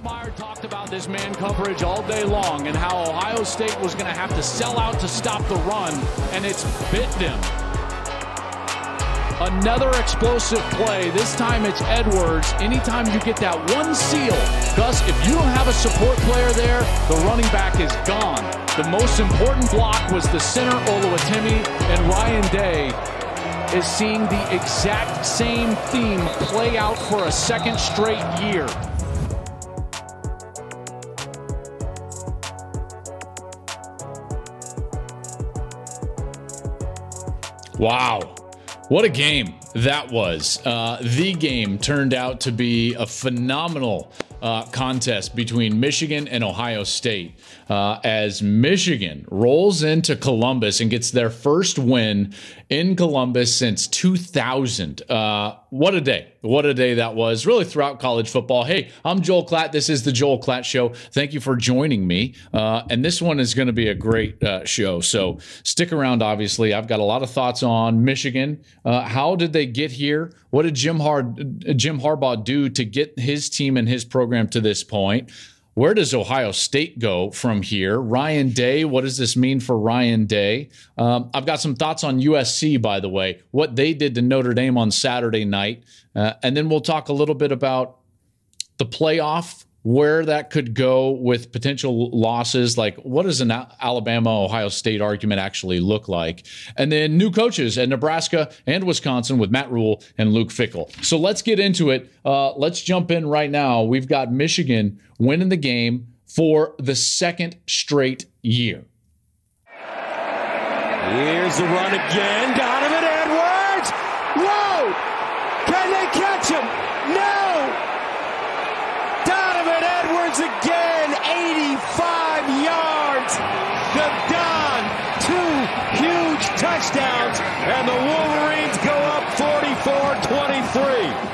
Meyer talked about this man coverage all day long and how Ohio State was going to have to sell out to stop the run, and it's bit them. Another explosive play. This time it's Edwards. Anytime you get that one seal, Gus, if you don't have a support player there, the running back is gone. The most important block was the center, Oluwatimi, and Ryan Day is seeing the exact same theme play out for a second straight year. Wow. What a game that was. The game turned out to be a phenomenal contest between Michigan and Ohio State as Michigan rolls into Columbus and gets their first win in Columbus since 2000. What a day. What a day that was, really, throughout college football. Hey, I'm Joel Klatt. This is the Joel Klatt Show. Thank you for joining me. And this one is going to be a great show. So stick around, obviously. I've got a lot of thoughts on Michigan. How did they get here? What did Jim Harbaugh do to get his team and his program to this point? Where does Ohio State go from here? Ryan Day, what does this mean for Ryan Day? I've got some thoughts on USC, by the way, what they did to Notre Dame on Saturday night. And then we'll talk a little bit about the playoff, where that could go with potential losses. Like, what does an Alabama-Ohio State argument actually look like? And then new coaches at Nebraska and Wisconsin with Matt Rhule and Luke Fickell. So let's get into it. Let's jump in right now. We've got Michigan winning the game for the second straight year. Here's the run again. Donovan Edwards. Whoa! Can they catch him? No! Donovan Edwards again, 85 yards. The Don, 2 huge touchdowns, and the Wolverines go up 44-23.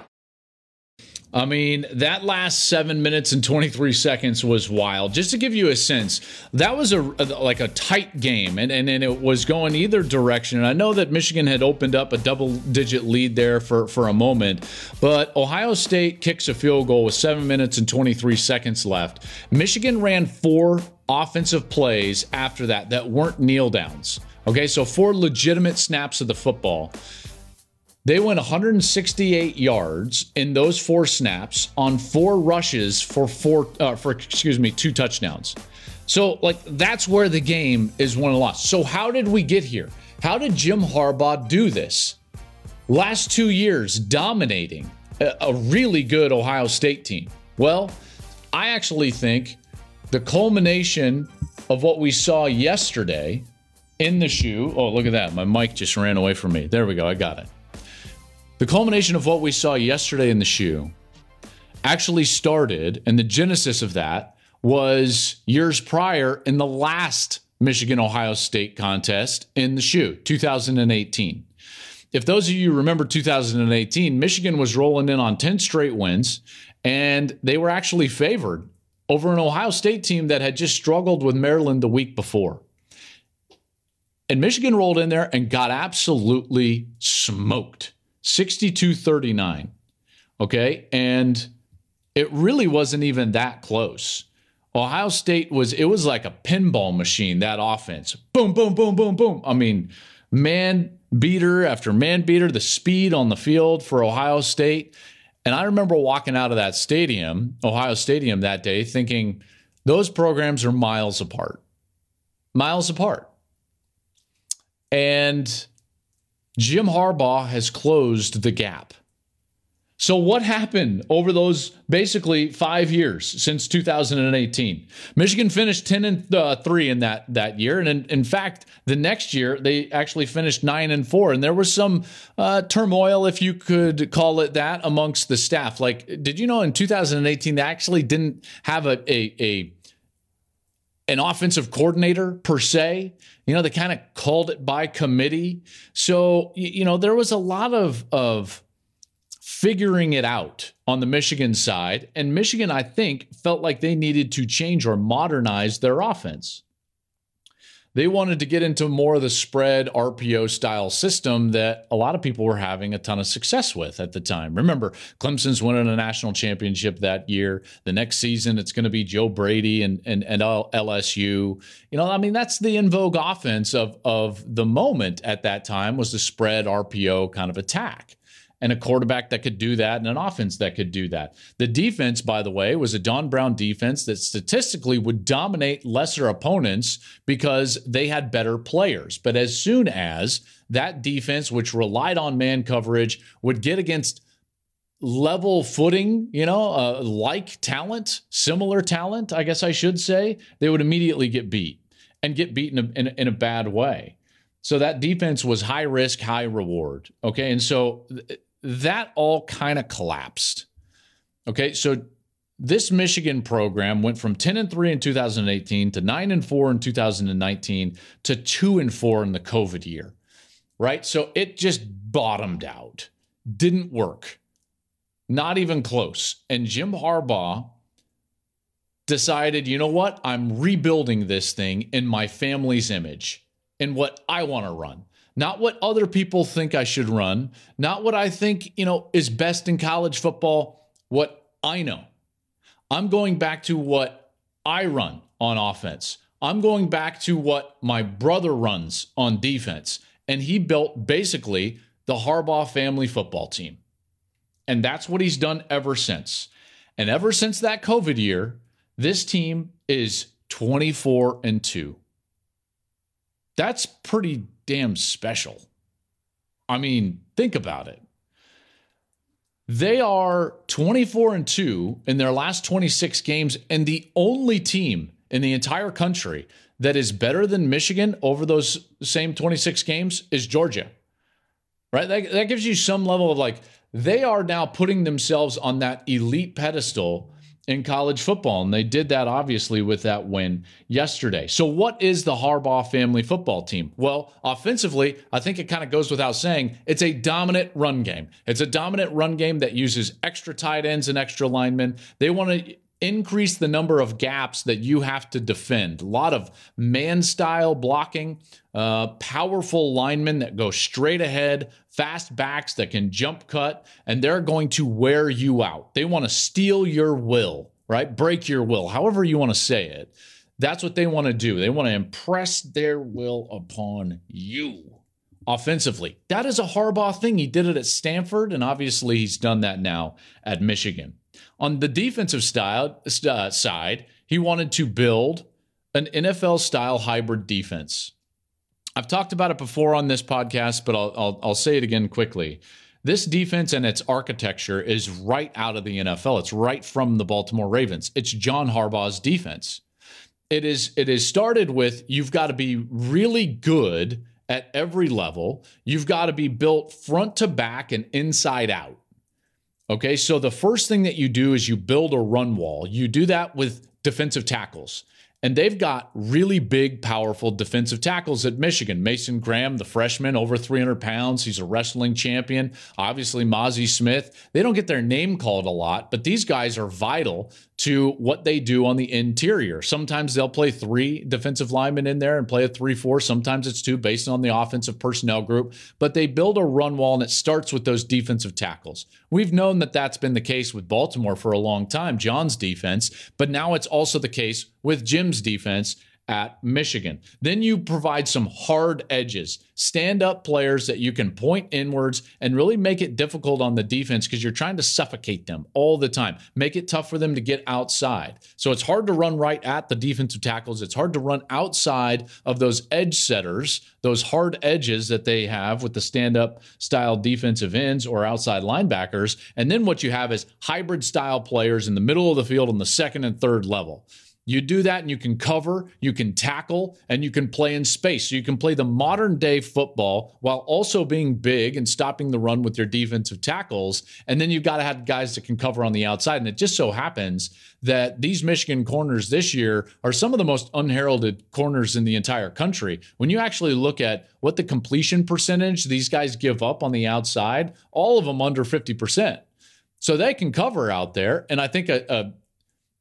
I mean, that last 7 minutes and 23 seconds was wild. Just to give you a sense, that was like a tight game, and it was going either direction. And I know that Michigan had opened up a double-digit lead there for a moment, but Ohio State kicks a field goal with 7 minutes and 23 seconds left. Michigan ran 4 offensive plays after that weren't kneel downs. Okay, so 4 legitimate snaps of the football. They went 168 yards in those 4 snaps on 4 rushes for 2 touchdowns. So, like, that's where the game is won and lost. So how did we get here? How did Jim Harbaugh do this? Last 2 years dominating a really good Ohio State team. Well, I actually think the culmination of what we saw yesterday in the shoe. Oh, look at that. My mic just ran away from me. There we go. I got it. The culmination of what we saw yesterday in the shoe actually started, and the genesis of that was years prior in the last Michigan-Ohio State contest in the shoe, 2018. If those of you remember 2018, Michigan was rolling in on 10 straight wins, and they were actually favored over an Ohio State team that had just struggled with Maryland the week before. And Michigan rolled in there and got absolutely smoked. 62-39, okay? And it really wasn't even that close. Ohio State was like a pinball machine, that offense. Boom, boom, boom, boom, boom. I mean, man beater after man beater, the speed on the field for Ohio State. And I remember walking out of that stadium, Ohio Stadium, that day thinking those programs are miles apart. Miles apart. And Jim Harbaugh has closed the gap. So what happened over those basically 5 years since 2018? Michigan finished 10-3 in that year, and in fact, the next year they actually finished 9-4. And there was some turmoil, if you could call it that, amongst the staff. Like, did you know in 2018 they actually didn't have an offensive coordinator per se? You know, they kind of called it by committee. So, you know, there was a lot of figuring it out on the Michigan side. And Michigan, I think, felt like they needed to change or modernize their offense. They wanted to get into more of the spread RPO style system that a lot of people were having a ton of success with at the time. Remember, Clemson's winning a national championship that year. The next season, it's going to be Joe Brady and LSU. That's the in vogue offense of the moment at that time, was the spread RPO kind of attack. And a quarterback that could do that, and an offense that could do that. The defense, by the way, was a Don Brown defense that statistically would dominate lesser opponents because they had better players. But as soon as that defense, which relied on man coverage, would get against level footing, like talent, similar talent, I guess I should say, they would immediately get beat, and get beaten in a bad way. So that defense was high risk, high reward. Okay, and so that all kind of collapsed. Okay, so this Michigan program went from 10-3 in 2018 to 9-4 in 2019 to 2-4 in the COVID year, right? So it just bottomed out. Didn't work. Not even close. And Jim Harbaugh decided, you know what? I'm rebuilding this thing in my family's image, in what I want to run. Not what other people think I should run. Not what I think, is best in college football. What I know. I'm going back to what I run on offense. I'm going back to what my brother runs on defense. And he built basically the Harbaugh family football team. And that's what he's done ever since. And ever since that COVID year, this team is 24-2. That's pretty damn special. I mean, think about it. They are 24-2 in their last 26 games, and the only team in the entire country that is better than Michigan over those same 26 games is Georgia. Right? That gives you some level of they are now putting themselves on that elite pedestal in college football, and they did that obviously with that win yesterday. So what is the Harbaugh family football team? Well, offensively, I think it kind of goes without saying, it's a dominant run game. It's a dominant run game that uses extra tight ends and extra linemen. They want to increase the number of gaps that you have to defend. A lot of man-style blocking, powerful linemen that go straight ahead, fast backs that can jump cut, and they're going to wear you out. They want to steal your will, right? Break your will, however you want to say it. That's what they want to do. They want to impress their will upon you offensively. That is a Harbaugh thing. He did it at Stanford, and obviously he's done that now at Michigan. On the defensive side, he wanted to build an NFL-style hybrid defense. I've talked about it before on this podcast, but I'll say it again quickly. This defense and its architecture is right out of the NFL. It's right from the Baltimore Ravens. It's John Harbaugh's defense. It is started with, you've got to be really good at every level. You've got to be built front to back and inside out. Okay, so the first thing that you do is you build a run wall. You do that with defensive tackles. And they've got really big, powerful defensive tackles at Michigan. Mason Graham, the freshman, over 300 pounds. He's a wrestling champion. Obviously, Mozzie Smith. They don't get their name called a lot, but these guys are vital to what they do on the interior. Sometimes they'll play 3 defensive linemen in there and play a 3-4. Sometimes it's 2 based on the offensive personnel group. But they build a run wall, and it starts with those defensive tackles. We've known that that's been the case with Baltimore for a long time, John's defense. But now it's also the case with Jim's defense at Michigan. Then you provide some hard edges, stand-up players that you can point inwards and really make it difficult on the defense because you're trying to suffocate them all the time. Make it tough for them to get outside. So it's hard to run right at the defensive tackles. It's hard to run outside of those edge setters, those hard edges that they have with the stand-up style defensive ends or outside linebackers. And then what you have is hybrid style players in the middle of the field on the second and third level. You do that and you can cover, you can tackle, and you can play in space. So you can play the modern day football while also being big and stopping the run with your defensive tackles. And then you've got to have guys that can cover on the outside. And it just so happens that these Michigan corners this year are some of the most unheralded corners in the entire country. When you actually look at what the completion percentage these guys give up on the outside, all of them under 50%. So they can cover out there. And I think a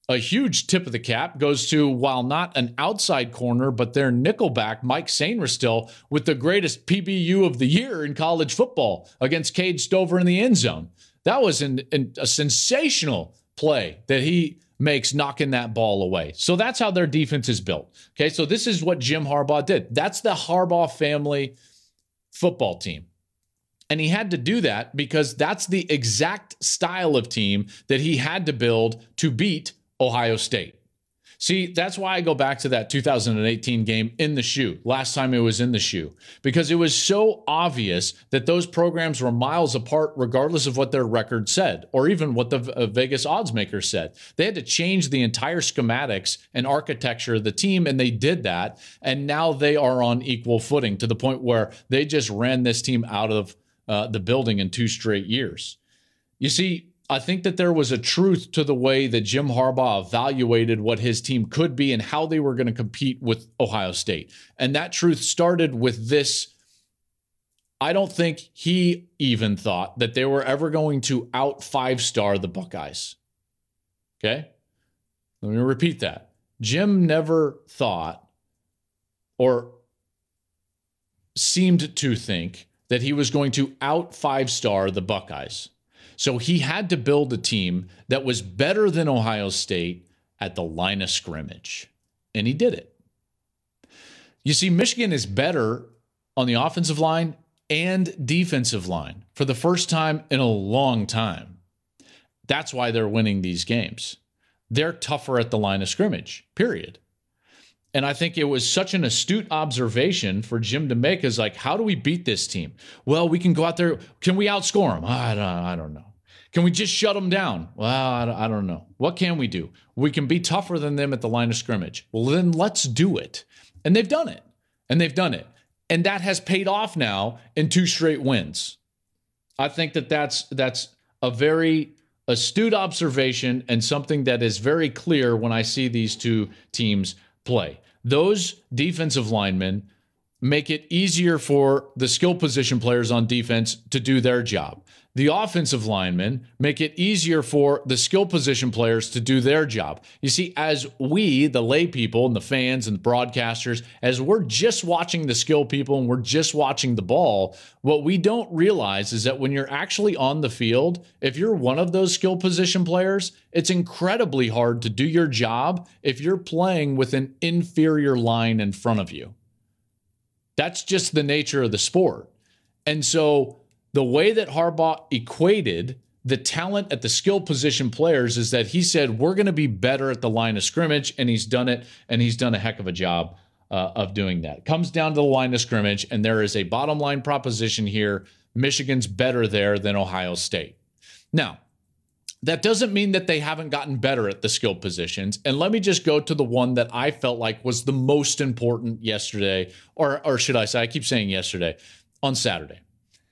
a huge tip of the cap goes to, while not an outside corner, but their nickelback, Mike Sainristil, with the greatest PBU of the year in college football against Cade Stover in the end zone. That was a sensational play that he makes, knocking that ball away. So that's how their defense is built. Okay, so this is what Jim Harbaugh did. That's the Harbaugh family football team. And he had to do that because that's the exact style of team that he had to build to beat Ohio State. See, that's why I go back to that 2018 game in the shoe, last time it was in the shoe, because it was so obvious that those programs were miles apart regardless of what their record said or even what the Vegas odds maker said. They had to change the entire schematics and architecture of the team, and they did that. And now they are on equal footing to the point where they just ran this team out of the building in 2 straight years. You see, I think that there was a truth to the way that Jim Harbaugh evaluated what his team could be and how they were going to compete with Ohio State. And that truth started with this. I don't think he even thought that they were ever going to out 5-star the Buckeyes. Okay? Let me repeat that. Jim never thought or seemed to think that he was going to out 5-star the Buckeyes. So he had to build a team that was better than Ohio State at the line of scrimmage. And he did it. You see, Michigan is better on the offensive line and defensive line for the first time in a long time. That's why they're winning these games. They're tougher at the line of scrimmage, period. And I think it was such an astute observation for Jim to make, is like, how do we beat this team? Well, we can go out there. Can we outscore them? I don't know. Can we just shut them down? Well, I don't know. What can we do? We can be tougher than them at the line of scrimmage. Well, then let's do it. And they've done it. And that has paid off now in 2 straight wins. I think that that's a very astute observation and something that is very clear when I see these two teams play. Those defensive linemen make it easier for the skill position players on defense to do their job. The offensive linemen make it easier for the skill position players to do their job. You see, as we, the lay people and the fans and the broadcasters, as we're just watching the skill people and we're just watching the ball, what we don't realize is that when you're actually on the field, if you're one of those skill position players, it's incredibly hard to do your job if you're playing with an inferior line in front of you. That's just the nature of the sport. And so the way that Harbaugh equated the talent at the skill position players is that he said, we're going to be better at the line of scrimmage, and he's done it, and he's done a heck of a job of doing that. It comes down to the line of scrimmage, and there is a bottom line proposition here. Michigan's better there than Ohio State. Now, that doesn't mean that they haven't gotten better at the skill positions. And let me just go to the one that I felt like was the most important yesterday, or should I say, I keep saying yesterday, on Saturday.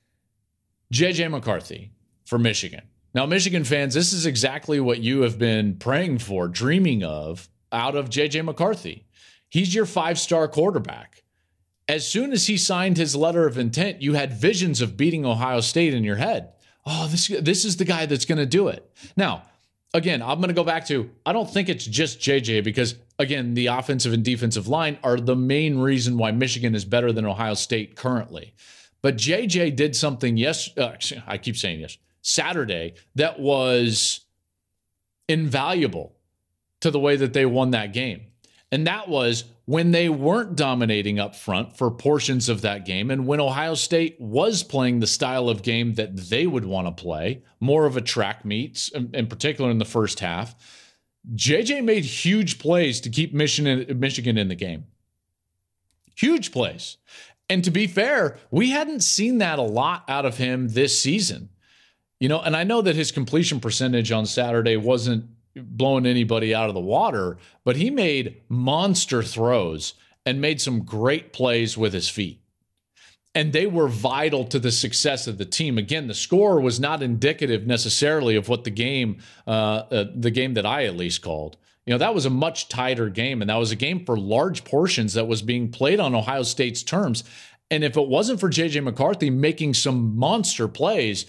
J.J. McCarthy for Michigan. Now, Michigan fans, this is exactly what you have been praying for, dreaming of out of J.J. McCarthy. He's your 5-star quarterback. As soon as he signed his letter of intent, you had visions of beating Ohio State in your head. Oh, this is the guy that's going to do it. Now, again, I'm going to go back to, I don't think it's just JJ because, again, the offensive and defensive line are the main reason why Michigan is better than Ohio State currently. But JJ did something Saturday that was invaluable to the way that they won that game. And that was when they weren't dominating up front for portions of that game, and when Ohio State was playing the style of game that they would want to play, more of a track meet, in particular in the first half, JJ made huge plays to keep Michigan in the game. Huge plays. And to be fair, we hadn't seen that a lot out of him this season. You know, and I know that his completion percentage on Saturday wasn't blowing anybody out of the water, but he made monster throws and made some great plays with his feet. And they were vital to the success of the team. Again, the score was not indicative necessarily of what the game that I at least called. You know, that was a much tighter game, and that was a game for large portions that was being played on Ohio State's terms. And if it wasn't for J.J. McCarthy making some monster plays,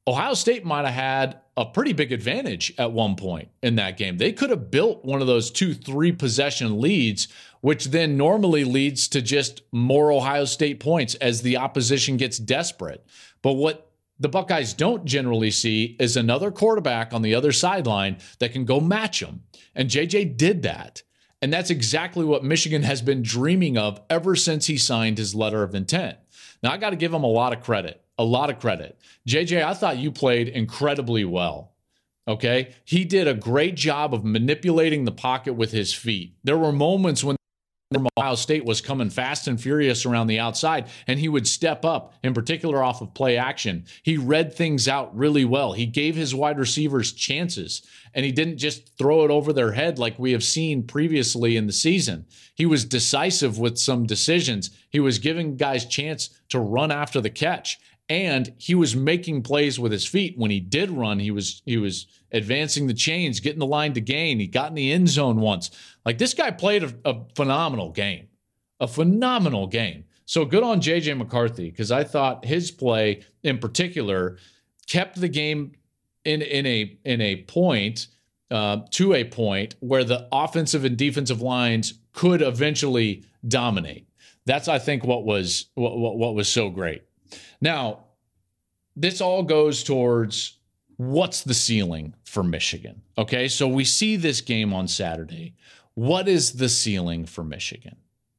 Ohio State might have had a pretty big advantage at one point in that game. They could have built one of those 2-3 possession leads, which then normally leads to just more Ohio State points as the opposition gets desperate. But what the Buckeyes don't generally see is another quarterback on the other sideline that can go match them. And JJ did that. And that's exactly what Michigan has been dreaming of ever since he signed his letter of intent. Now, I got to give him a lot of credit. JJ, I thought you played incredibly well. Okay? He did a great job of manipulating the pocket with his feet. There were moments when Ohio State was coming fast and furious around the outside, and he would step up, in particular off of play action. He read things out really well. He gave his wide receivers chances, and he didn't just throw it over their head like we have seen previously in the season. He was decisive with some decisions. He was giving guys chance to run after the catch, and he was making plays with his feet. When he did run, he was advancing the chains, getting the line to gain. He got in the end zone once. Like, this guy played a phenomenal game. A phenomenal game. So good on J.J. McCarthy, because I thought his play in particular kept the game in a point to a point where the offensive and defensive lines could eventually dominate. That's, I think, what was so great. Now, this all goes towards what's the ceiling for Michigan. Okay, so we see this game on Saturday. What is the ceiling for Michigan?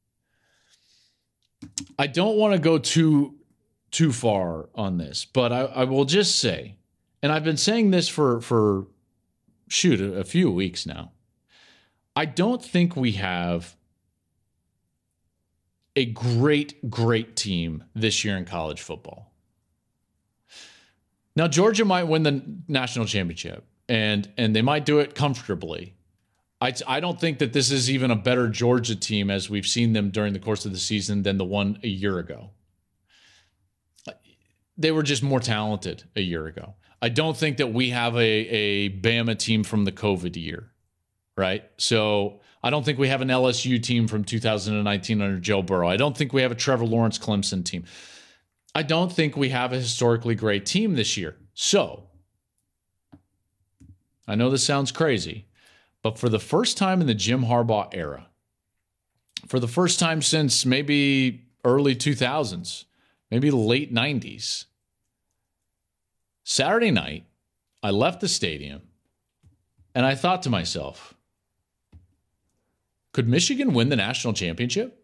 I don't want to go too far on this, but I will just say, and I've been saying this for a few weeks now, I don't think we have a great team this year in college football. Now, Georgia might win the national championship, and they might do it comfortably. I don't think that this is even a better Georgia team as we've seen them during the course of the season than the one a year ago. They were just more talented a year ago. I don't think that we have a Bama team from the COVID year, right? So I don't think we have an LSU team from 2019 under Joe Burrow. I don't think we have a Trevor Lawrence Clemson team. I don't think we have a historically great team this year. So I know this sounds crazy, but for the first time in the Jim Harbaugh era, for the first time since maybe early 2000s, maybe late 90s, Saturday night, I left the stadium and I thought to myself, could Michigan win the national championship?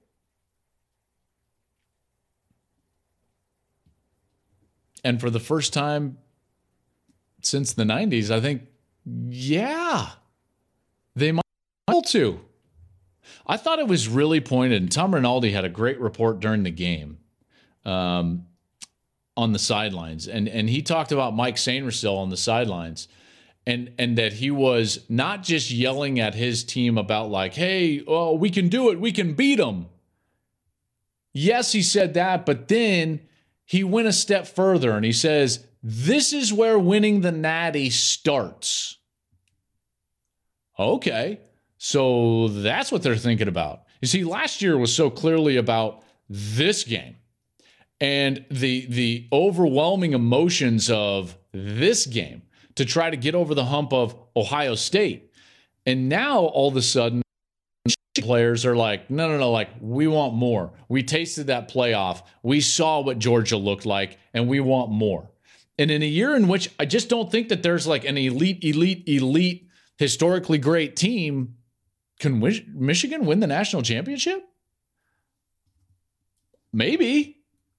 And for the first time since the 90s, I think, yeah, they might be able to. I thought it was really pointed, and Tom Rinaldi had a great report during the game on the sidelines. And he talked about Mike Sainristil on the sidelines, and that he was not just yelling at his team about like, hey, oh, we can do it, we can beat them. Yes, he said that, but then he went a step further and he says, this is where winning the Natty starts. Okay, so that's what they're thinking about. You see, last year was so clearly about this game and the overwhelming emotions of this game to try to get over the hump of Ohio State. And now all of a sudden, players are like, no, like, we want more. We tasted that playoff. We saw what Georgia looked like, and we want more. And in a year in which I just don't think that there's like an elite, historically great team, can Michigan win the national championship? Maybe.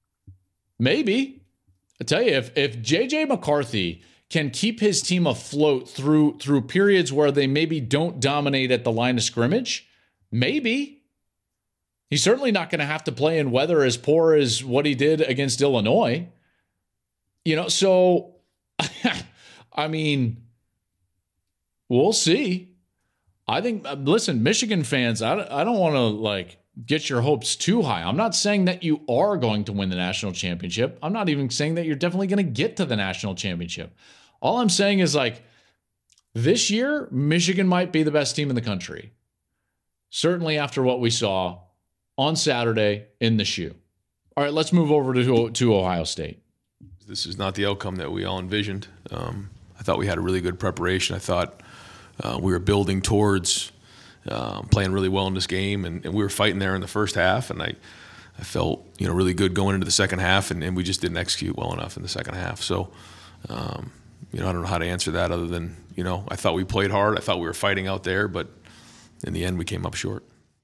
I tell you, if J.J. McCarthy can keep his team afloat through periods where they maybe don't dominate at the line of scrimmage, maybe. He's certainly not going to have to play in weather as poor as what he did against Illinois. You know, so, I mean, we'll see. I think, listen, Michigan fans, I don't want to, like, get your hopes too high. I'm not saying that you are going to win the national championship. I'm not even saying that you're definitely going to get to the national championship. All I'm saying is, like, this year, Michigan might be the best team in the country. Certainly after what we saw on Saturday in the shoe. All right, let's move over to Ohio State. This is not the outcome that we all envisioned. I thought we had a really good preparation. I thought we were building towards playing really well in this game, and we were fighting there in the first half, and I felt really good going into the second half, and we just didn't execute well enough in the second half. So, I don't know how to answer that other than, I thought we played hard. I thought we were fighting out there, but in the end we came up short.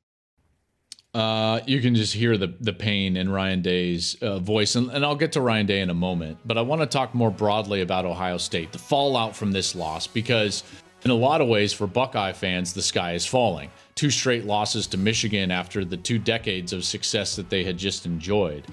You can just hear the pain in Ryan Day's voice, and I'll get to Ryan Day in a moment. But I want to talk more broadly about Ohio State, the fallout from this loss, because in a lot of ways for Buckeye fans, the sky is falling. 2 straight losses to Michigan after the 2 decades of success that they had just enjoyed.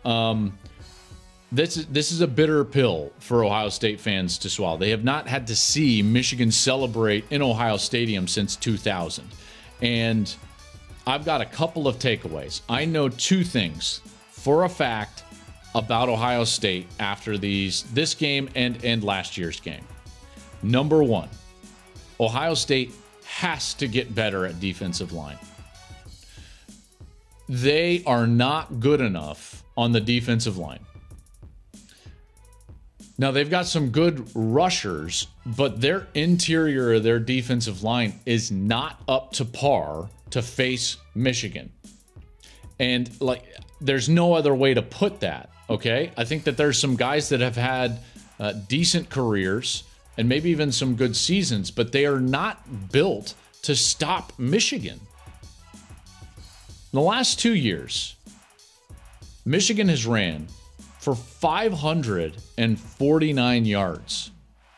This is a bitter pill for Ohio State fans to swallow. They have not had to see Michigan celebrate in Ohio Stadium since 2000. And I've got a couple of takeaways. I know 2 things for a fact about Ohio State after this game and last year's game. Number 1, Ohio State has to get better at defensive line. They are not good enough on the defensive line. Now, they've got some good rushers, but their interior of their defensive line is not up to par to face Michigan. And there's no other way to put that, okay? I think that there's some guys that have had decent careers and maybe even some good seasons, but they are not built to stop Michigan. In the last 2 years, Michigan has ran for 549 yards,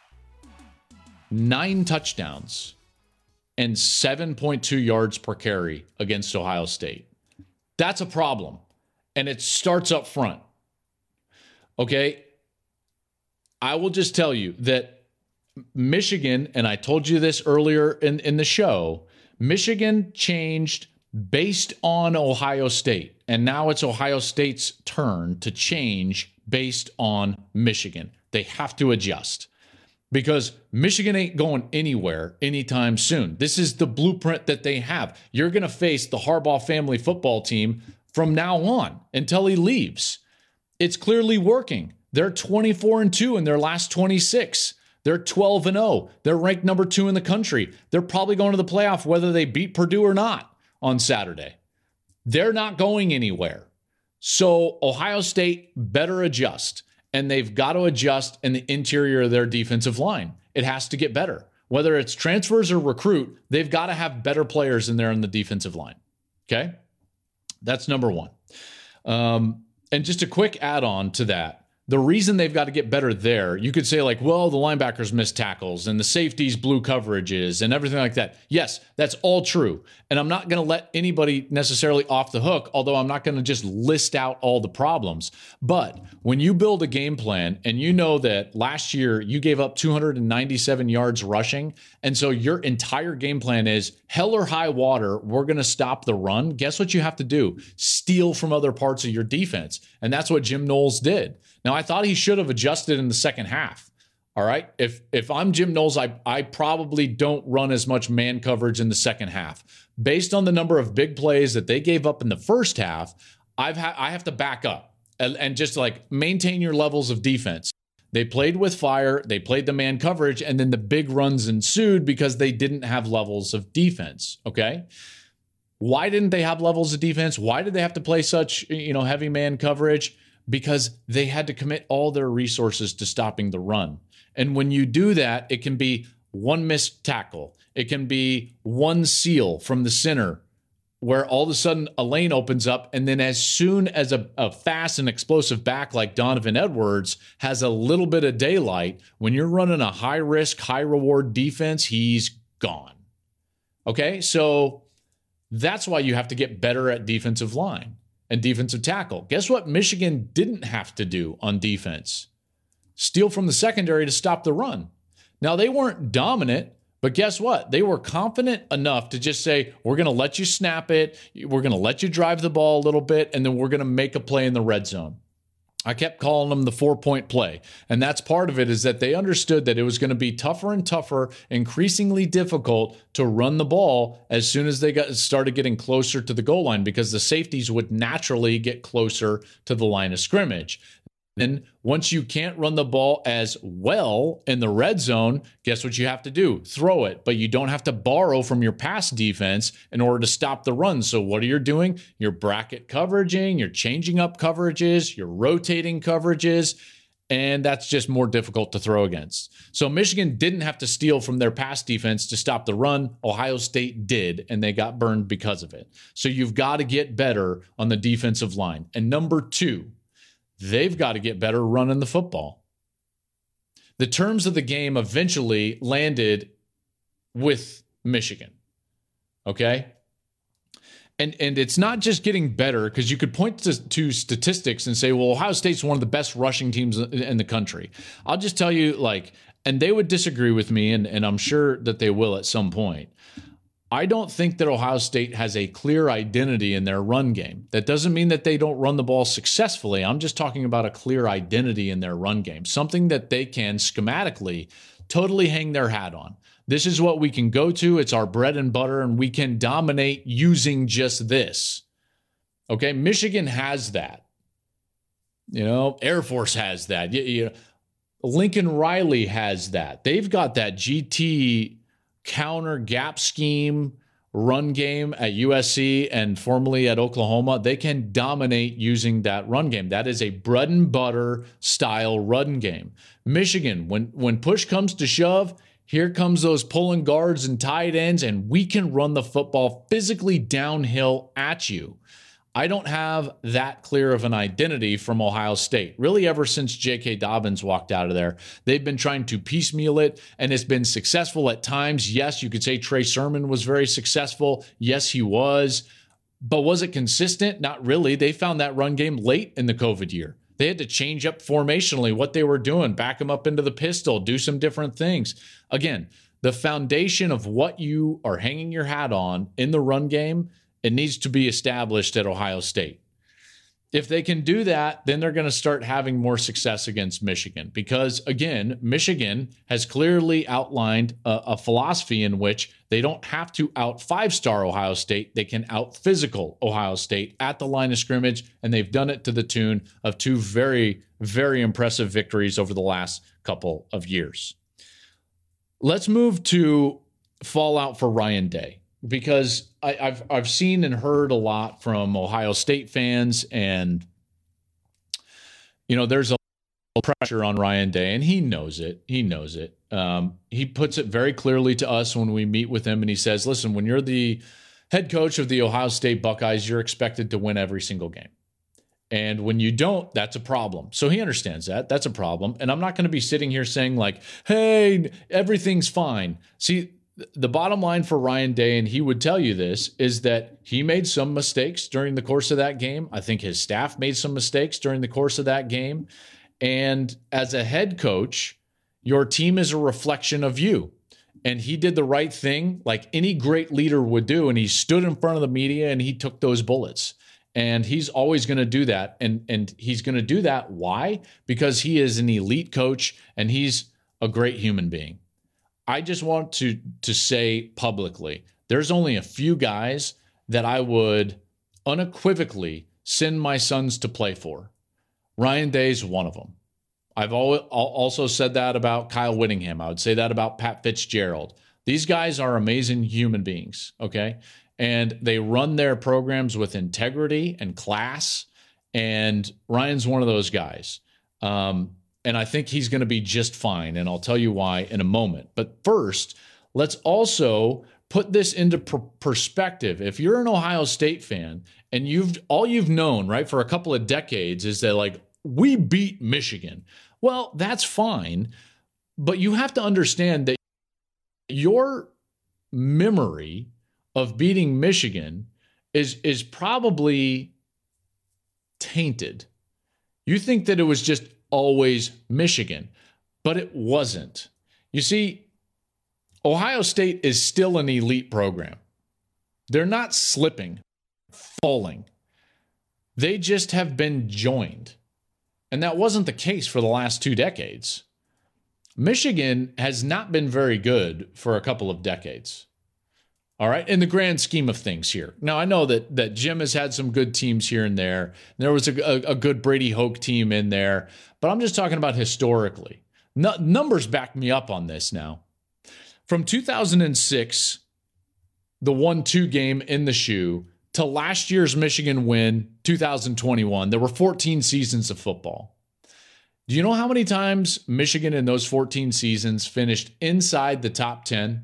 9 touchdowns, and 7.2 yards per carry against Ohio State. That's a problem. And it starts up front. Okay? I will just tell you that Michigan, and I told you this earlier in the show, Michigan changed based on Ohio State. And now it's Ohio State's turn to change based on Michigan. They have to adjust because Michigan ain't going anywhere anytime soon. This is the blueprint that they have. You're going to face the Harbaugh family football team from now on until he leaves. It's clearly working. They're 24-2 in their last 26. They're 12-0. They're ranked number 2 in the country. They're probably going to the playoff whether they beat Purdue or not on Saturday. They're not going anywhere. So Ohio State better adjust, and they've got to adjust in the interior of their defensive line. It has to get better. Whether it's transfers or recruit, they've got to have better players in there in the defensive line. Okay? That's number 1. And just a quick add-on to that. The reason they've got to get better there, you could say the linebackers missed tackles and the safeties blew coverages and everything like that. Yes, that's all true. And I'm not going to let anybody necessarily off the hook, although I'm not going to just list out all the problems. But when you build a game plan and you know that last year you gave up 297 yards rushing, and so your entire game plan is hell or high water, we're going to stop the run. Guess what you have to do? Steal from other parts of your defense. And that's what Jim Knowles did. Now, I thought he should have adjusted in the second half. All right. If I'm Jim Knowles, I probably don't run as much man coverage in the second half. Based on the number of big plays that they gave up in the first half, I have to back up and just maintain your levels of defense. They played with fire. They played the man coverage, and then the big runs ensued because they didn't have levels of defense. Okay. Why didn't they have levels of defense? Why did they have to play such, heavy man coverage? Because they had to commit all their resources to stopping the run. And when you do that, it can be one missed tackle. It can be one seal from the center where all of a sudden a lane opens up. And then as soon as a fast and explosive back like Donovan Edwards has a little bit of daylight, when you're running a high risk, high reward defense, he's gone. Okay, so that's why you have to get better at defensive line and defensive tackle. Guess what Michigan didn't have to do on defense? Steal from the secondary to stop the run. Now, they weren't dominant, but guess what? They were confident enough to just say, we're going to let you snap it, we're going to let you drive the ball a little bit, and then we're going to make a play in the red zone. I kept calling them the 4-point play. And that's part of it, is that they understood that it was going to be tougher and tougher, increasingly difficult to run the ball as soon as they started getting closer to the goal line, because the safeties would naturally get closer to the line of scrimmage. then once you can't run the ball as well in the red zone, guess what you have to do? Throw it. But you don't have to borrow from your pass defense in order to stop the run. So what are you doing? You're bracket coveraging, you're changing up coverages, you're rotating coverages, and that's just more difficult to throw against. So Michigan didn't have to steal from their pass defense to stop the run. Ohio State did, and they got burned because of it. So you've got to get better on the defensive line. And number two, they've got to get better running the football. The terms of the game eventually landed with Michigan. Okay? And it's not just getting better, because you could point to statistics and say, well, Ohio State's one of the best rushing teams in the country. I'll just tell you, and they would disagree with me, and I'm sure that they will at some point. I don't think that Ohio State has a clear identity in their run game. That doesn't mean that they don't run the ball successfully. I'm just talking about a clear identity in their run game, something that they can schematically totally hang their hat on. This is what we can go to. It's our bread and butter, and we can dominate using just this. Okay, Michigan has that. Air Force has that. Lincoln Riley has that. They've got that GT counter gap scheme run game at USC and formerly at Oklahoma. They can dominate using that run game. That is a bread and butter style run game. Michigan, when push comes to shove, here comes those pulling guards and tight ends, and we can run the football physically downhill at you. I don't have that clear of an identity from Ohio State. Really, ever since J.K. Dobbins walked out of there, they've been trying to piecemeal it, and it's been successful at times. Yes, you could say Trey Sermon was very successful. Yes, he was. But was it consistent? Not really. They found that run game late in the COVID year. They had to change up formationally what they were doing, back them up into the pistol, do some different things. Again, the foundation of what you are hanging your hat on in the run game, it needs to be established at Ohio State. If they can do that, then they're going to start having more success against Michigan, because, again, Michigan has clearly outlined a philosophy in which they don't have to out five-star Ohio State. They can out physical Ohio State at the line of scrimmage, and they've done it to the tune of two very, very impressive victories over the last couple of years. Let's move to fallout for Ryan Day, because I've seen and heard a lot from Ohio State fans, and there's a little pressure on Ryan Day, and he knows it. He puts it very clearly to us when we meet with him, and he says, listen, when you're the head coach of the Ohio State Buckeyes, you're expected to win every single game. And when you don't, that's a problem. So he understands that. That's a problem. And I'm not going to be sitting here saying hey, everything's fine. See, the bottom line for Ryan Day, and he would tell you this, is that he made some mistakes during the course of that game. I think his staff made some mistakes during the course of that game. And as a head coach, your team is a reflection of you. And he did the right thing like any great leader would do. And he stood in front of the media and he took those bullets. And he's always going to do that. And he's going to do that. Why? Because he is an elite coach and he's a great human being. I just want to say publicly, there's only a few guys that I would unequivocally send my sons to play for. Ryan Day's one of them. I've also said that about Kyle Whittingham. I would say that about Pat Fitzgerald. These guys are amazing human beings, okay? And they run their programs with integrity and class, and Ryan's one of those guys. And I think he's going to be just fine, and I'll tell you why in a moment. But first, let's also put this into perspective. If you're an Ohio State fan and all you've known, right, for a couple of decades is that we beat Michigan. Well, that's fine, but you have to understand that your memory of beating Michigan is probably tainted. You think that it was just always Michigan, but it wasn't. You see, Ohio State is still an elite program. They're not slipping, falling. They just have been joined. And that wasn't the case for the last 2 decades. Michigan has not been very good for a couple of decades. All right, in the grand scheme of things here. Now, I know that Jim has had some good teams here and there. There was a good Brady Hoke team in there, but I'm just talking about historically. Numbers back me up on this now. From 2006, the 1-2 game in the shoe, to last year's Michigan win, 2021, there were 14 seasons of football. Do you know how many times Michigan in those 14 seasons finished inside the top 10?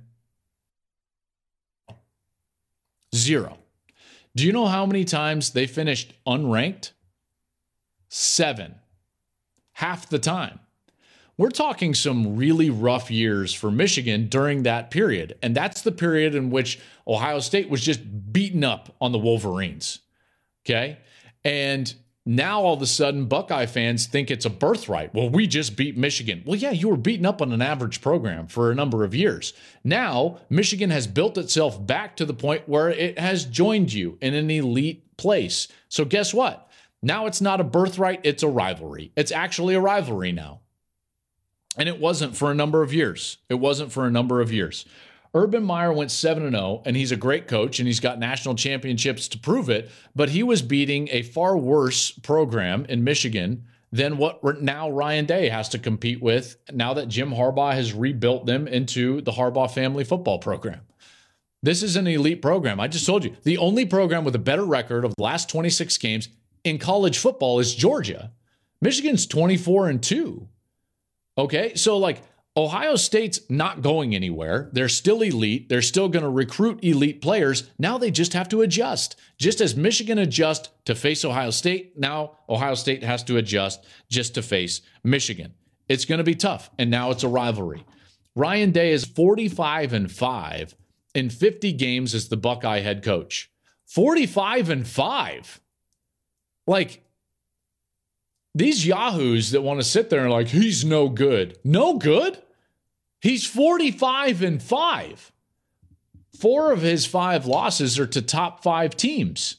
0. Do you know how many times they finished unranked? 7. Half the time. We're talking some really rough years for Michigan during that period. And that's the period in which Ohio State was just beaten up on the Wolverines. Okay? And now all of a sudden, Buckeye fans think it's a birthright. Well, we just beat Michigan. Well, yeah, you were beaten up on an average program for a number of years. Now, Michigan has built itself back to the point where it has joined you in an elite place. So guess what? Now it's not a birthright, it's a rivalry. It's actually a rivalry now. And it wasn't for a number of years. Urban Meyer went 7-0, and he's a great coach, and he's got national championships to prove it, but he was beating a far worse program in Michigan than what now Ryan Day has to compete with now that Jim Harbaugh has rebuilt them into the Harbaugh family football program. This is an elite program. I just told you, the only program with a better record of the last 26 games in college football is Georgia. Michigan's 24-2. Okay, so like Ohio State's not going anywhere. They're still elite. They're still going to recruit elite players. Now they just have to adjust. Just as Michigan adjusts to face Ohio State, now Ohio State has to adjust just to face Michigan. It's going to be tough, and now it's a rivalry. Ryan Day is 45-5 in 50 games as the Buckeye head coach. 45-5. Like, these yahoos that want to sit there and like, he's no good. No good? He's 45-5. 4 of his 5 losses are to top 5 teams.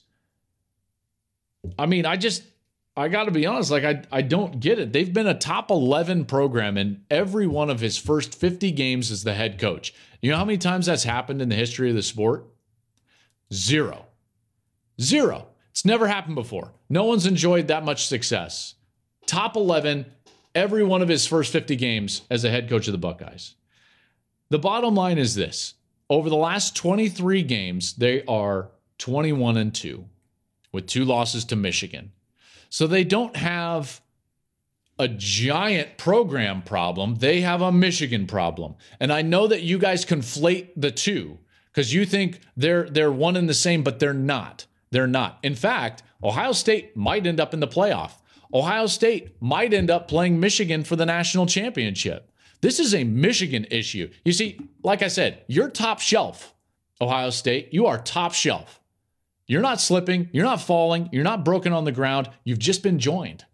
I mean, I got to be honest, like I don't get it. They've been a top 11 program in every one of his first 50 games as the head coach. You know how many times that's happened in the history of the sport? 0. It's never happened before. No one's enjoyed that much success. Top 11, every one of his first 50 games as a head coach of the Buckeyes. The bottom line is this. Over the last 23 games, they are 21-2 with 2 losses to Michigan. So they don't have a giant program problem. They have a Michigan problem. And I know that you guys conflate the two because you think they're one and the same, but they're not. They're not. In fact, Ohio State might end up in the playoff. Ohio State might end up playing Michigan for the national championship. This is a Michigan issue. You see, like I said, you're top shelf, Ohio State. You are top shelf. You're not slipping. You're not falling. You're not broken on the ground. You've just been joined.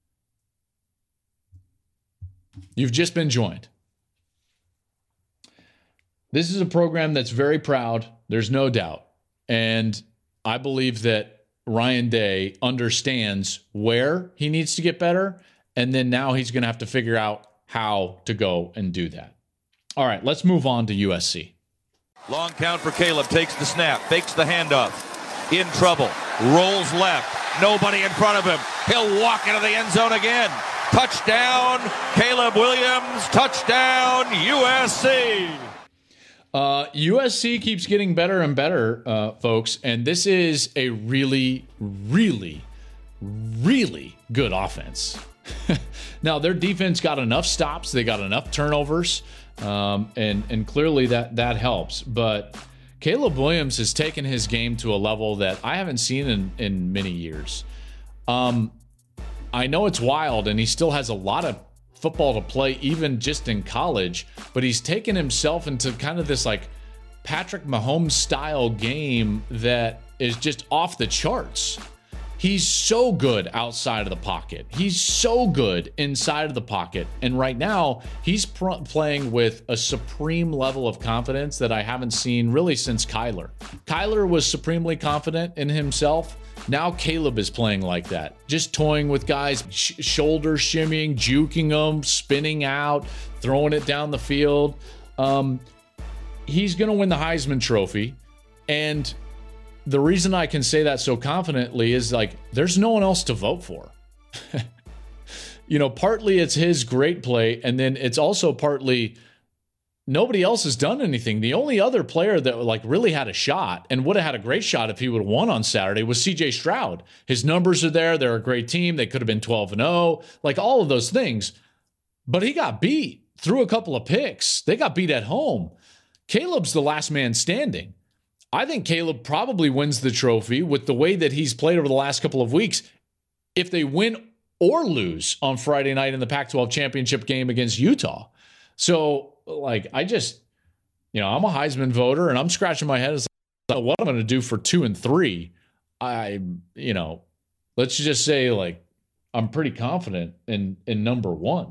This is a program that's very proud. There's no doubt. And I believe that Ryan Day understands where he needs to get better, and then now he's going to have to figure out how to go and do that. All right, let's move on to USC. Long count for Caleb, takes the snap, fakes the handoff, in trouble, rolls left, nobody in front of him. He'll walk into the end zone again. Touchdown, Caleb Williams, touchdown, USC. USC keeps getting better and better, folks, and this is a really, really, really good offense. Now, their defense got enough stops. They got enough turnovers, and clearly that helps. But Caleb Williams has taken his game to a level that I haven't seen in many years. I know it's wild, and he still has a lot of football to play, even just in college, but he's taken himself into kind of this like Patrick Mahomes style game that is just off the charts. He's so good outside of the pocket. He's so good inside of the pocket. And right now, he's playing with a supreme level of confidence that I haven't seen really since Kyler. Kyler was supremely confident in himself. Now Caleb is playing like that, just toying with guys, shoulder shimmying, juking them, spinning out, throwing it down the field. He's going to win the Heisman Trophy. And the reason I can say that so confidently is like, there's no one else to vote for. Partly it's his great play, and then it's also partly nobody else has done anything. The only other player that like really had a shot and would have had a great shot if he would have won on Saturday was CJ Stroud. His numbers are there. They're a great team. They could have been 12-0, like all of those things. But he got beat, threw a couple of picks. They got beat at home. Caleb's the last man standing. I think Caleb probably wins the trophy with the way that he's played over the last couple of weeks. If they win or lose on Friday night in the Pac-12 championship game against Utah. So, like, I'm a Heisman voter, and I'm scratching my head as what I'm going to do for 2 and 3. Let's just say, like, I'm pretty confident in number 1.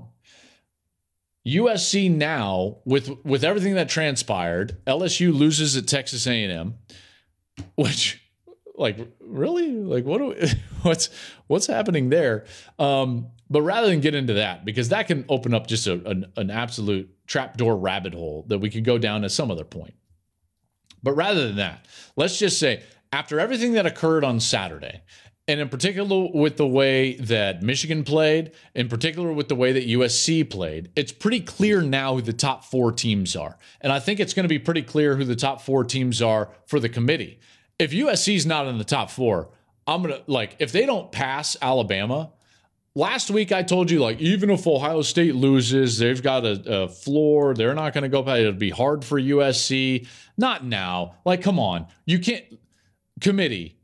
USC now, with everything that transpired, LSU loses at Texas A&M, which, like, really? Like, what's happening there? But rather than get into that, because that can open up just an absolute trapdoor rabbit hole that we could go down at some other point. But rather than that, let's just say, after everything that occurred on Saturday, and in particular with the way that Michigan played, in particular with the way that USC played, it's pretty clear now who the top 4 teams are. And I think it's going to be pretty clear who the top 4 teams are for the committee. If USC's not in the top 4, I'm going to, like, if they don't pass Alabama, last week I told you, like, even if Ohio State loses, they've got a floor. They're not going to go past. It'll be hard for USC. Not now. Like, come on. You can't. Committee.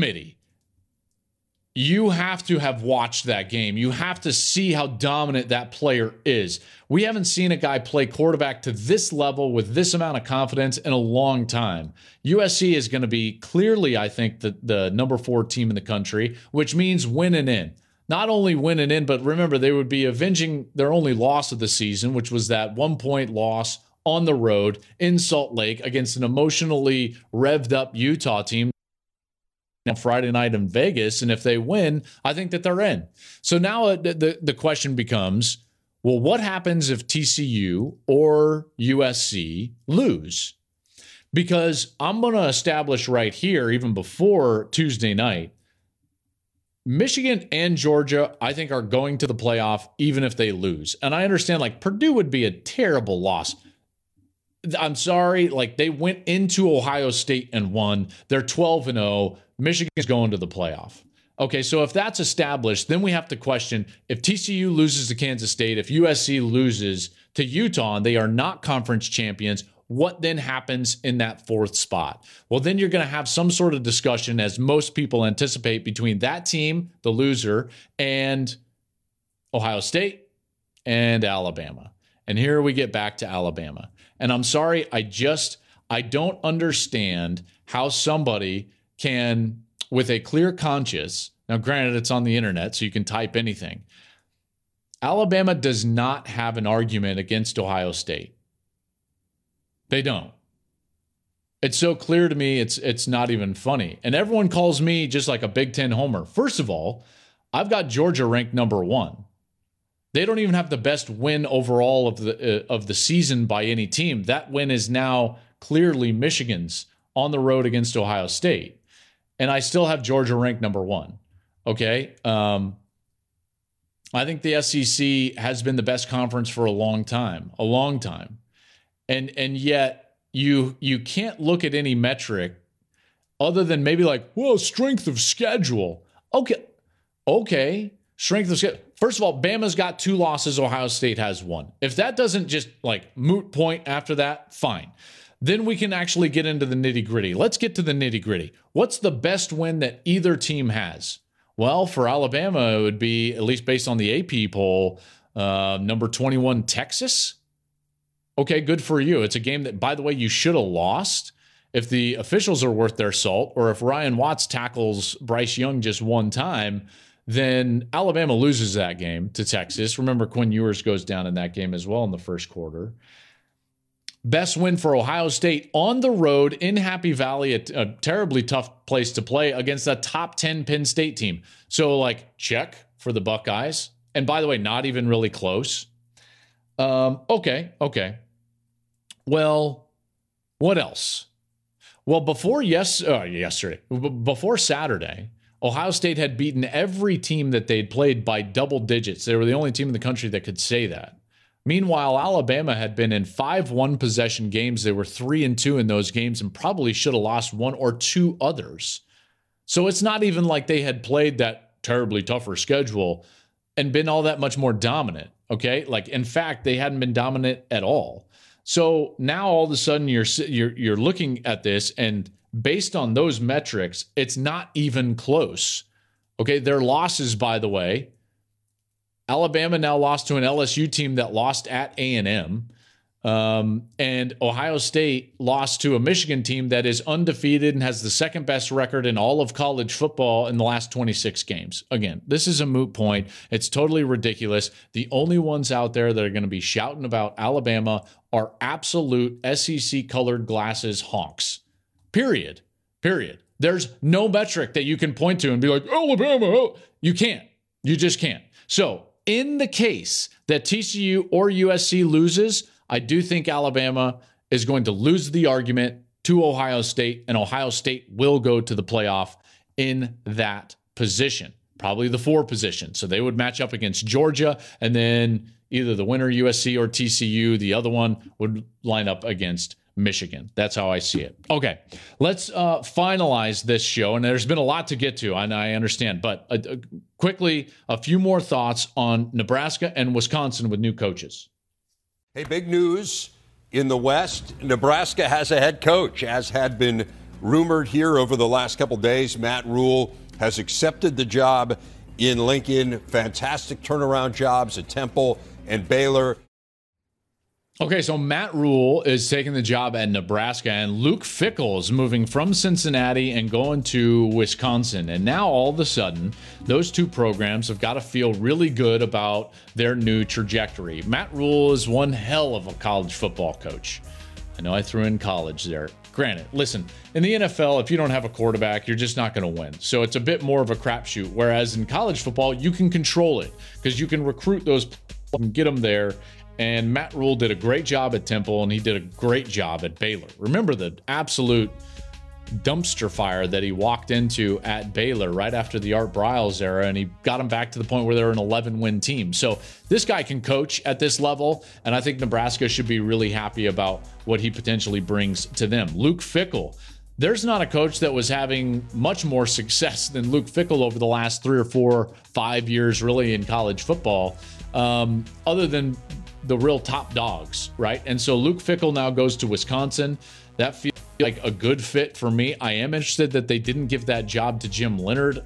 You have to have watched that game. You have to see how dominant that player is. We haven't seen a guy play quarterback to this level with this amount of confidence in a long time. USC is going to be clearly, I think, the number 4 team in the country, which means winning in. Not only winning in, but remember, they would be avenging their only loss of the season, which was that 1-point loss on the road in Salt Lake against an emotionally revved up Utah team on Friday night in Vegas. And if they win, I think that they're in. So now the question becomes, well, what happens if TCU or USC lose? Because I'm going to establish right here, even before Tuesday night, Michigan and Georgia, I think, are going to the playoff even if they lose. And I understand, like, Purdue would be a terrible loss. I'm sorry, like, they went into Ohio State and won. They're 12-0. Michigan's going to the playoff. Okay, so if that's established, then we have to question, if TCU loses to Kansas State, if USC loses to Utah, and they are not conference champions, what then happens in that 4th spot? Well, then you're going to have some sort of discussion, as most people anticipate, between that team, the loser, and Ohio State and Alabama. And here we get back to Alabama. And I'm sorry, I don't understand how somebody can, with a clear conscience, now granted it's on the internet, so you can type anything. Alabama does not have an argument against Ohio State. They don't. It's so clear to me, it's not even funny. And everyone calls me just like a Big Ten homer. First of all, I've got Georgia ranked number 1. They don't even have the best win overall of the season by any team. That win is now clearly Michigan's on the road against Ohio State. And I still have Georgia ranked number 1. Okay? I think the SEC has been the best conference for a long time. And yet you can't look at any metric other than maybe like, well, strength of schedule. Okay. Strength of schedule. First of all, Bama's got 2 losses. Ohio State has 1. If that doesn't just like moot point after that, fine. Then we can actually get into the nitty gritty. Let's get to the nitty gritty. What's the best win that either team has? Well, for Alabama, it would be, at least based on the AP poll, number 21, Texas. Okay, good for you. It's a game that, by the way, you should have lost if the officials are worth their salt, or if Ryan Watts tackles Bryce Young just one time, then Alabama loses that game to Texas. Remember, Quinn Ewers goes down in that game as well in the first quarter. Best win for Ohio State on the road in Happy Valley, a terribly tough place to play against a top 10 Penn State team. So, like, check for the Buckeyes. And by the way, not even really close. Okay. Well, what else? Well, before Saturday, Ohio State had beaten every team that they'd played by double digits. They were the only team in the country that could say that. Meanwhile, Alabama had been in 5 one-possession games. They were 3-2 in those games and probably should have lost 1 or 2 others. So it's not even like they had played that terribly tougher schedule and been all that much more dominant, okay? Like, in fact, they hadn't been dominant at all. So now all of a sudden you're looking at this, and based on those metrics, it's not even close. Okay, their losses, by the way, Alabama now lost to an LSU team that lost at A&M, and Ohio State lost to a Michigan team that is undefeated and has the second best record in all of college football in the last 26 games. Again, this is a moot point. It's totally ridiculous. The only ones out there that are going to be shouting about Alabama are absolute SEC-colored glasses honks. Period. There's no metric that you can point to and be like, Alabama. Oh. You can't. You just can't. So in the case that TCU or USC loses, I do think Alabama is going to lose the argument to Ohio State, and Ohio State will go to the playoff in that position, probably the 4 position. So they would match up against Georgia, and then either the winner, USC or TCU, the other one would line up against Michigan. That's how I see it. Okay, let's finalize this show. And there's been a lot to get to, and I understand. But quickly, a few more thoughts on Nebraska and Wisconsin with new coaches. Hey, big news in the West. Nebraska has a head coach, as had been rumored here over the last couple days. Matt Rhule has accepted the job in Lincoln. Fantastic turnaround jobs at Temple and Baylor. Okay, so Matt Rhule is taking the job at Nebraska, and Luke Fickell is moving from Cincinnati and going to Wisconsin. And now all of a sudden, those 2 programs have got to feel really good about their new trajectory. Matt Rhule is one hell of a college football coach. I know I threw in college there. Granted, listen, in the NFL, if you don't have a quarterback, you're just not going to win. So it's a bit more of a crapshoot. Whereas in college football, you can control it because you can recruit those and get them there. And Matt Rhule did a great job at Temple, and he did a great job at Baylor. Remember the absolute dumpster fire that he walked into at Baylor right after the Art Briles era, and he got him back to the point where they're an 11-win team. So this guy can coach at this level, and I think Nebraska should be really happy about what he potentially brings to them. Luke Fickell. There's not a coach that was having much more success than Luke Fickell over the last 3 or 4, 5 years really in college football, other than the real top dogs, right? And so Luke Fickell now goes to Wisconsin. That feels like a good fit for me. I am interested that they didn't give that job to Jim Leonhard.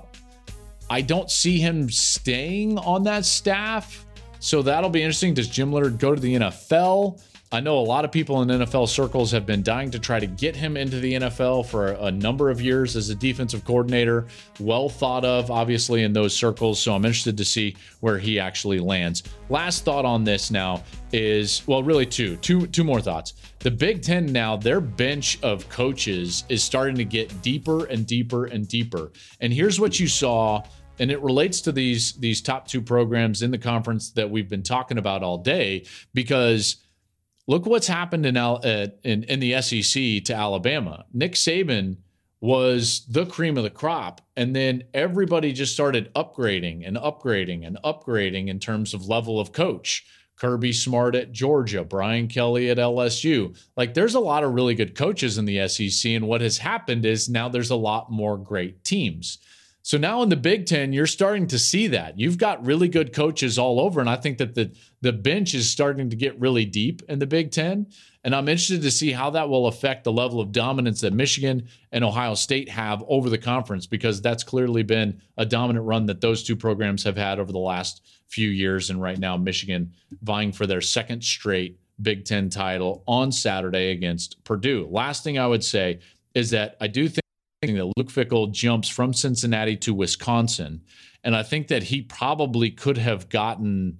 I don't see him staying on that staff, so that'll be interesting. Does Jim Leonhard go to the NFL? I know a lot of people in NFL circles have been dying to try to get him into the NFL for a number of years as a defensive coordinator. Well thought of, obviously, in those circles. So I'm interested to see where he actually lands. Last thought on this now is, well, really two more thoughts. The Big Ten now, their bench of coaches is starting to get deeper and deeper and deeper. And here's what you saw, and it relates to these top 2 programs in the conference that we've been talking about all day, because look what's happened in the SEC to Alabama. Nick Saban was the cream of the crop, and then everybody just started upgrading and upgrading and upgrading in terms of level of coach. Kirby Smart at Georgia, Brian Kelly at LSU. Like, there's a lot of really good coaches in the SEC, and what has happened is now there's a lot more great teams. So now in the Big Ten, you're starting to see that. You've got really good coaches all over, and I think that the bench is starting to get really deep in the Big Ten, and I'm interested to see how that will affect the level of dominance that Michigan and Ohio State have over the conference, because that's clearly been a dominant run that those 2 programs have had over the last few years, and right now Michigan vying for their 2nd straight Big Ten title on Saturday against Purdue. Last thing I would say is that I do think that Luke Fickell jumps from Cincinnati to Wisconsin, and I think that he probably could have gotten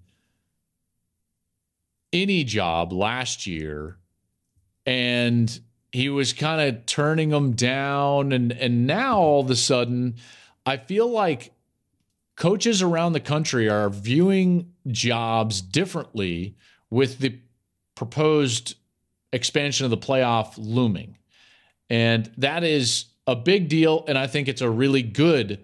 any job last year, and he was kind of turning them down, and now all of a sudden I feel like coaches around the country are viewing jobs differently with the proposed expansion of the playoff looming. And that is a big deal. And I think it's a really good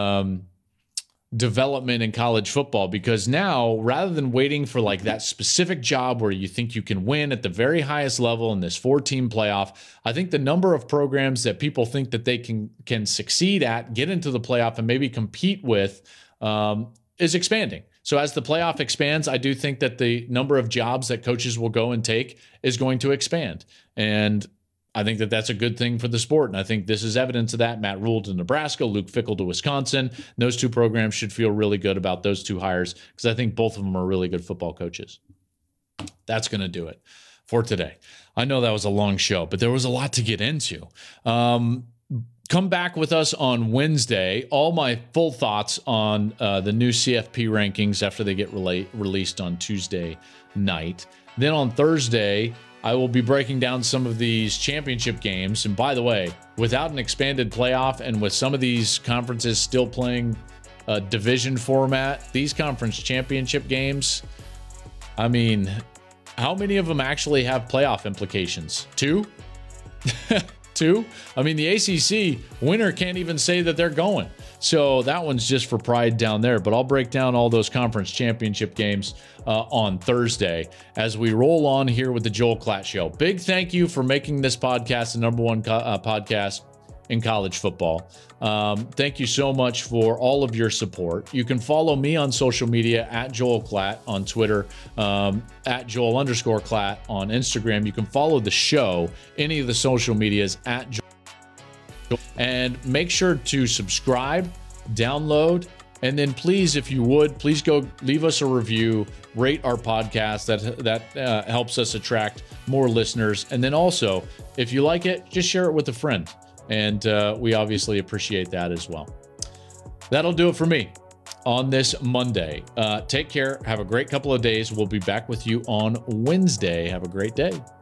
development in college football, because now, rather than waiting for like that specific job where you think you can win at the very highest level in this 4-team playoff, I think the number of programs that people think that they can succeed at, get into the playoff, and maybe compete with is expanding. So as the playoff expands, I do think that the number of jobs that coaches will go and take is going to expand. And I think that that's a good thing for the sport. And I think this is evidence of that. Matt Rhule to Nebraska, Luke Fickell to Wisconsin. Those two programs should feel really good about those two hires, because I think both of them are really good football coaches. That's going to do it for today. I know that was a long show, but there was a lot to get into. Come back with us on Wednesday. All my full thoughts on the new CFP rankings after they get released on Tuesday night. Then on Thursday, I will be breaking down some of these championship games. And by the way, without an expanded playoff and with some of these conferences still playing a division format, these conference championship games, I mean, how many of them actually have playoff implications? 2? 2? I mean, the ACC winner can't even say that they're going. So that one's just for pride down there. But I'll break down all those conference championship games on Thursday as we roll on here with the Joel Klatt Show. Big thank you for making this podcast the number one podcast in college football. Thank you so much for all of your support. You can follow me on social media at Joel Klatt on Twitter, at Joel_Klatt on Instagram. You can follow the show, any of the social medias at Joel. And make sure to subscribe, download, and then please, if you would, please go leave us a review, rate our podcast. That helps us attract more listeners. And then also, if you like it, just share it with a friend. And we obviously appreciate that as well. That'll do it for me on this Monday. Take care. Have a great couple of days. We'll be back with you on Wednesday. Have a great day.